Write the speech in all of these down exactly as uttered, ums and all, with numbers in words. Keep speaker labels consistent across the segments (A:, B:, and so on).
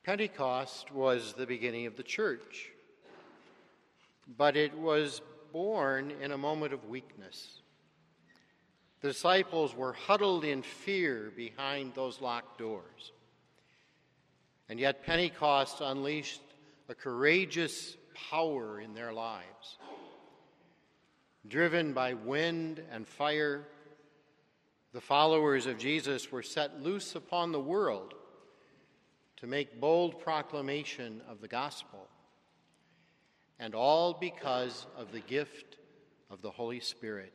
A: Pentecost was the beginning of the church, but it was born in a moment of weakness. The disciples were huddled in fear behind those locked doors. And yet Pentecost unleashed a courageous power in their lives. Driven by wind and fire, the followers of Jesus were set loose upon the world to make bold proclamation of the gospel, and all because of the gift of the Holy Spirit.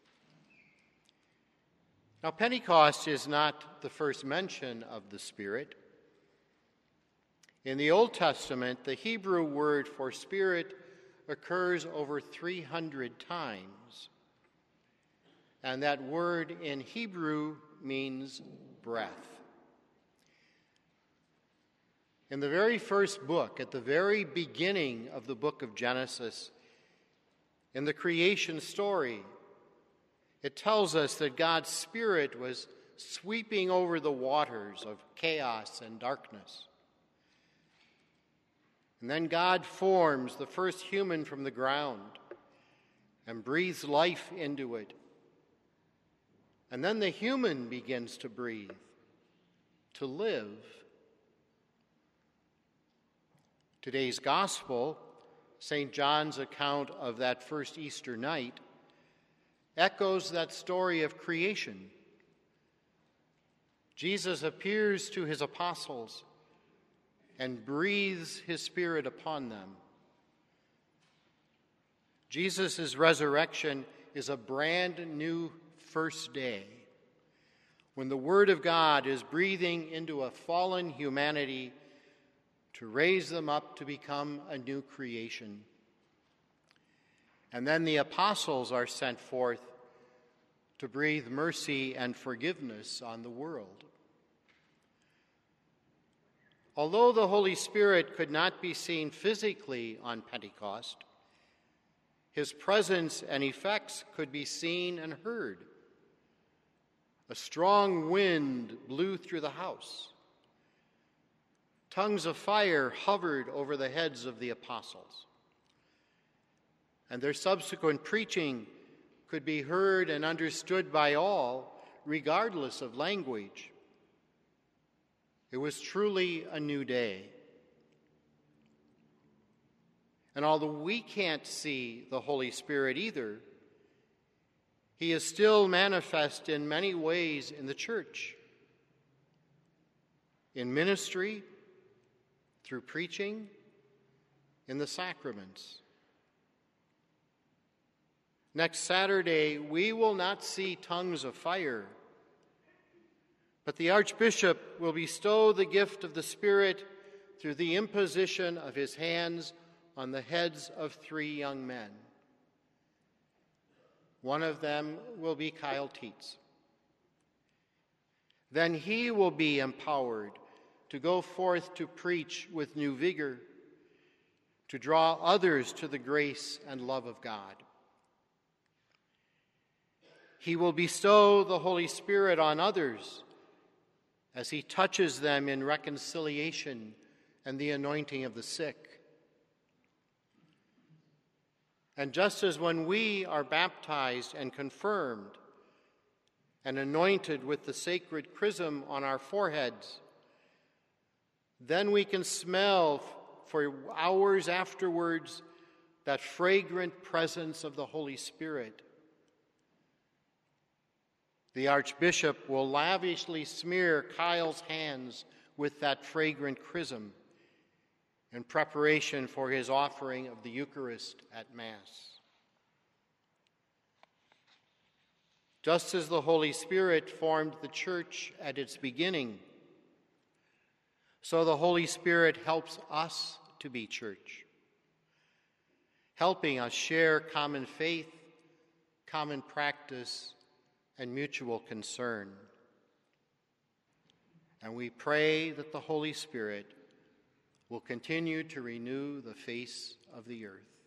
A: Now, Pentecost is not the first mention of the Spirit. In the Old Testament, the Hebrew word for Spirit occurs over three hundred times, and that word in Hebrew means breath. In the very first book, at the very beginning of the book of Genesis, in the creation story, it tells us that God's Spirit was sweeping over the waters of chaos and darkness. And then God forms the first human from the ground and breathes life into it. And then the human begins to breathe, to live. Today's gospel, Saint John's account of that first Easter night, echoes that story of creation. Jesus appears to his apostles and breathes his Spirit upon them. Jesus' resurrection is a brand new first day when the Word of God is breathing into a fallen humanity to raise them up to become a new creation. And then the apostles are sent forth to breathe mercy and forgiveness on the world. Although the Holy Spirit could not be seen physically on Pentecost, his presence and effects could be seen and heard. A strong wind blew through the house. Tongues of fire hovered over the heads of the apostles. And their subsequent preaching could be heard and understood by all, regardless of language. It was truly a new day. And although we can't see the Holy Spirit either, he is still manifest in many ways in the church. In ministry, through preaching, in the sacraments. Next Saturday, we will not see tongues of fire, but the Archbishop will bestow the gift of the Spirit through the imposition of his hands on the heads of three young men. One of them will be Kyle Tietz. Then he will be empowered to go forth to preach with new vigor, to draw others to the grace and love of God. He will bestow the Holy Spirit on others as he touches them in reconciliation and the anointing of the sick. And just as when we are baptized and confirmed and anointed with the sacred chrism on our foreheads, then we can smell for hours afterwards that fragrant presence of the Holy Spirit. The Archbishop will lavishly smear Kyle's hands with that fragrant chrism in preparation for his offering of the Eucharist at Mass. Just as the Holy Spirit formed the church at its beginning, so the Holy Spirit helps us to be church, helping us share common faith, common practice, and mutual concern. And we pray that the Holy Spirit will continue to renew the face of the earth.